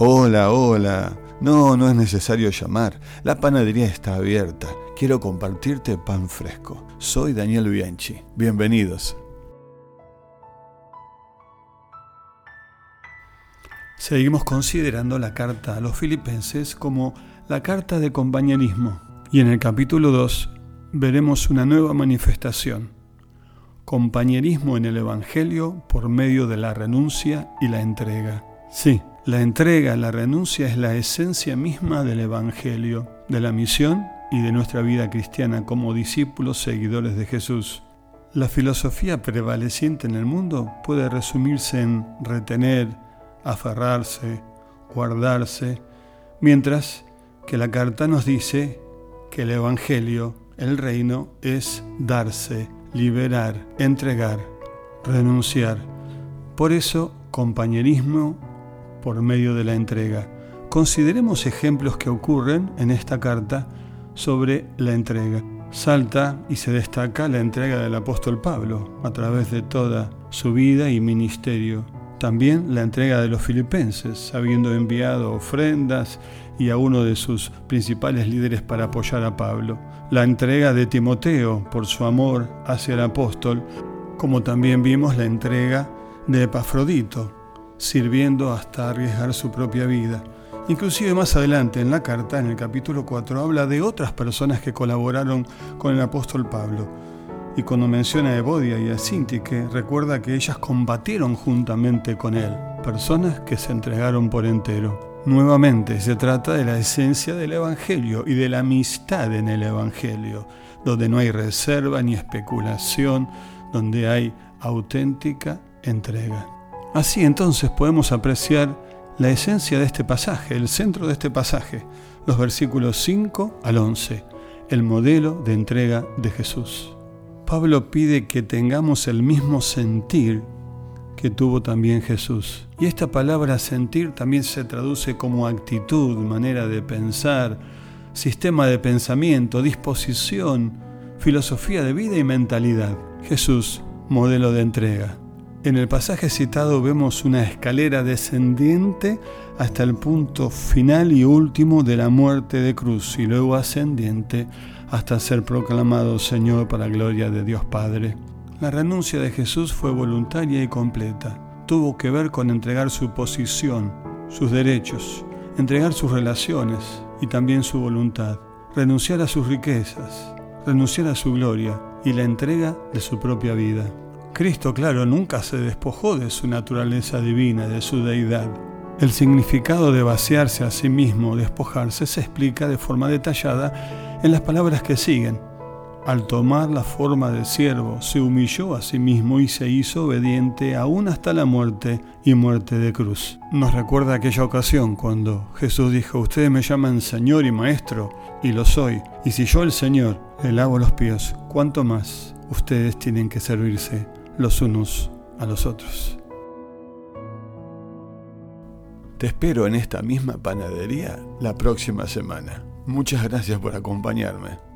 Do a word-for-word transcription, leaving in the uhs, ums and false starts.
Hola, hola. No, no es necesario llamar. La panadería está abierta. Quiero compartirte pan fresco. Soy Daniel Bianchi. Bienvenidos. Seguimos considerando la carta a los Filipenses como la carta de compañerismo. Y en el capítulo dos veremos una nueva manifestación. Compañerismo en el Evangelio por medio de la renuncia y la entrega. Sí, la entrega, la renuncia es la esencia misma del Evangelio, de la misión y de nuestra vida cristiana como discípulos seguidores de Jesús. La filosofía prevaleciente en el mundo puede resumirse en retener, aferrarse, guardarse, mientras que la carta nos dice que el Evangelio, el reino, es darse, liberar, entregar, renunciar. Por eso, compañerismo por medio de la entrega. Consideremos ejemplos que ocurren en esta carta sobre la entrega. Salta y se destaca la entrega del apóstol Pablo a través de toda su vida y ministerio. También la entrega de los filipenses, habiendo enviado ofrendas y a uno de sus principales líderes para apoyar a Pablo. La entrega de Timoteo por su amor hacia el apóstol, como también vimos la entrega de Epafrodito, sirviendo hasta arriesgar su propia vida. Inclusive más adelante en la carta, en el capítulo cuatro, habla de otras personas que colaboraron con el apóstol Pablo. Y cuando menciona a Evodia y a Síntique, recuerda que ellas combatieron juntamente con él, personas que se entregaron por entero. Nuevamente se trata de la esencia del Evangelio y de la amistad en el Evangelio, donde no hay reserva ni especulación, donde hay auténtica entrega. Así entonces podemos apreciar la esencia de este pasaje, el centro de este pasaje, los versículos cinco al once, el modelo de entrega de Jesús. Pablo pide que tengamos el mismo sentir que tuvo también Jesús. Y esta palabra sentir también se traduce como actitud, manera de pensar, sistema de pensamiento, disposición, filosofía de vida y mentalidad. Jesús, modelo de entrega. En el pasaje citado vemos una escalera descendiente hasta el punto final y último de la muerte de cruz y luego ascendiente hasta ser proclamado Señor para gloria de Dios Padre. La renuncia de Jesús fue voluntaria y completa. Tuvo que ver con entregar su posición, sus derechos, entregar sus relaciones y también su voluntad, renunciar a sus riquezas, renunciar a su gloria y la entrega de su propia vida. Cristo, claro, nunca se despojó de su naturaleza divina, de su deidad. El significado de vaciarse a sí mismo, despojarse, se explica de forma detallada en las palabras que siguen. Al tomar la forma de siervo, se humilló a sí mismo y se hizo obediente aún hasta la muerte y muerte de cruz. Nos recuerda aquella ocasión cuando Jesús dijo: ustedes me llaman Señor y Maestro, y lo soy. Y si yo, el Señor, le lavo los pies, ¿cuánto más ustedes tienen que servirse los unos a los otros? Te espero en esta misma panadería la próxima semana. Muchas gracias por acompañarme.